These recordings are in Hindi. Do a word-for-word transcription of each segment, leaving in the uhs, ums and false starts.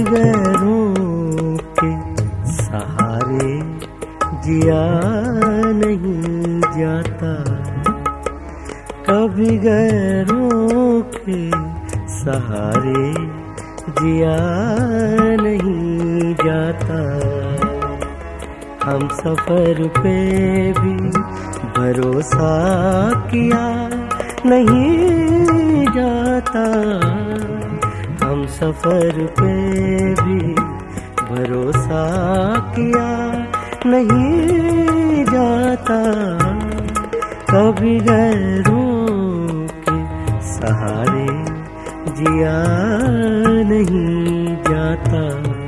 गैरों के सहारे जिया नहीं जाता, कभी गैरों के सहारे जिया नहीं जाता। हम सफर पे भी भरोसा किया नहीं जाता, हम सफर पे भी भरोसा किया नहीं जाता, कभी गैरों के सहारे जिया नहीं जाता।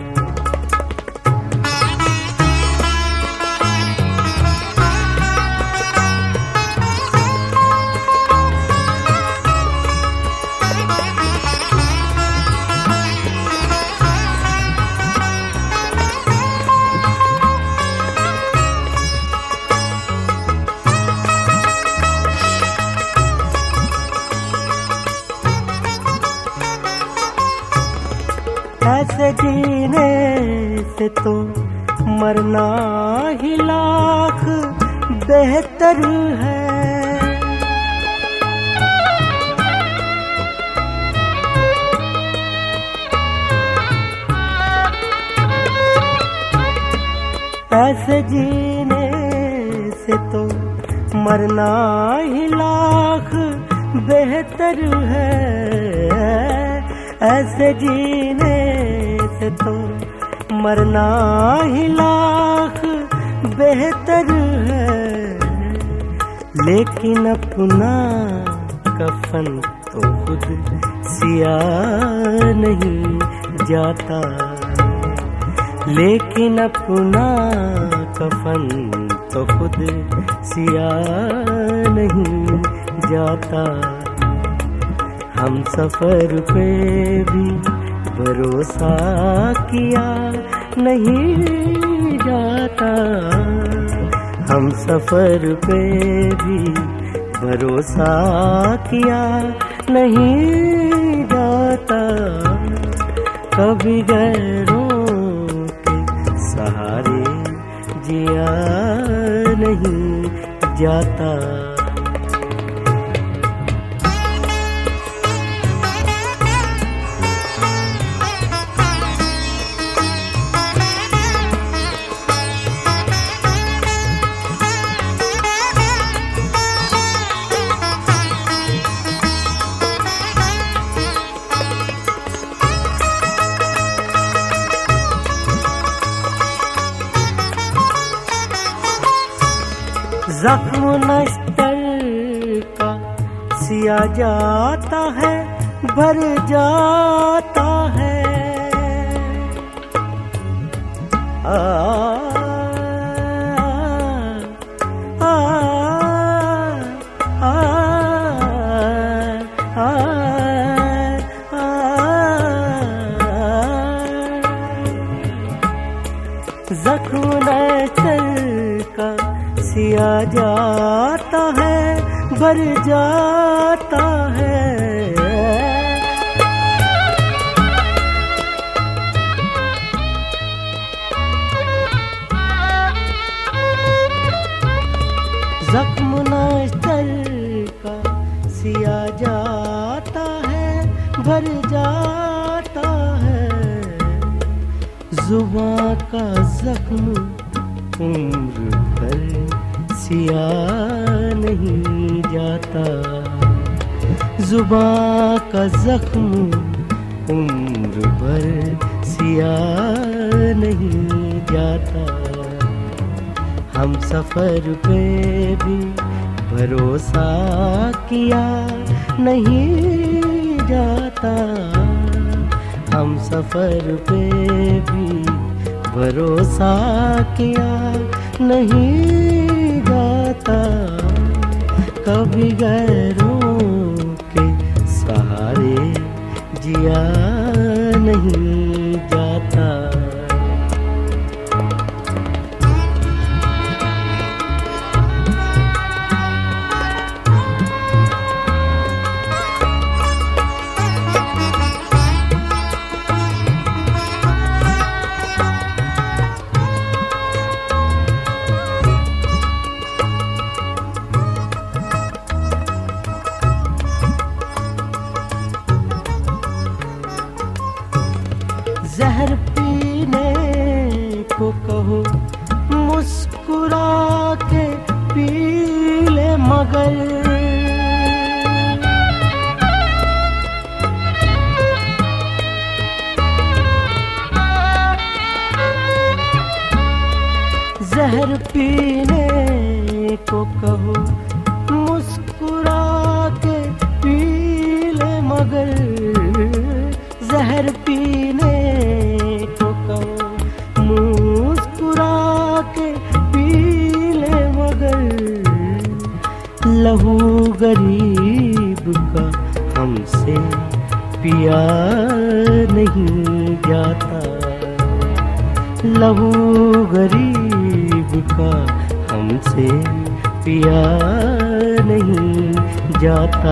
ऐसे जीने से तो मरना ही लाख बेहतर है। ऐसे जीने से तो मरना ही लाख बेहतर है। ऐसे जीने से तो मरना ही लाख बेहतर है। लेकिन अपना कफन तो खुद सिया नहीं जाता, लेकिन अपना कफन तो खुद सिया नहीं जाता। हम सफर पे भी भरोसा किया नहीं जाता, हम सफर पे भी भरोसा किया नहीं जाता, कभी गैरों के सहारे जिया नहीं जाता। जख्म नश्तर का सिया जाता है, भर जाता है। आ, आ, आ, आ, जख्म नश्तर का सिया जाता है, भर जाता है। जख्म नश्तर का सिया जाता है, भर जाता है। जुबां का जख्म उम्र भर सिया नहीं जाता, जुबां का जख्म उम्र भर सिया नहीं जाता। हम सफर पे भी भरोसा किया नहीं जाता, हम सफर पे भी भरोसा किया नहीं जाता, कभी गैरों के सहारे जिया नहीं जाता। जहर पीने को कहो मुस्कुरा के पी ले मगर जहर पीने को कहो मुस्कुरा के पी ले मगर जहर पीने को कहो मुस्कुरा के पी ले मगर लहू गरीब का हमसे पिया नहीं जाता लहू गरीब का हमसे पिया नहीं जाता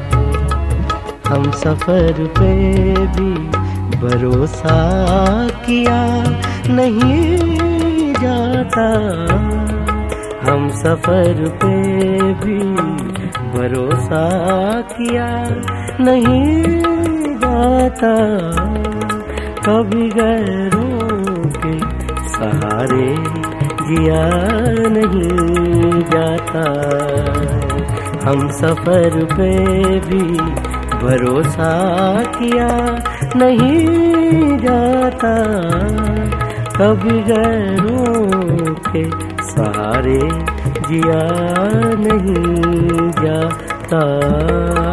हम सफर पे भी भरोसा किया नहीं जाता हम सफर पे भी भरोसा किया नहीं जाता कभी गैरों के सहारे जिया नहीं जाता हम सफर पे भी भरोसा किया नहीं जाता कभी गैरों के सहारे जिया नहीं जाता।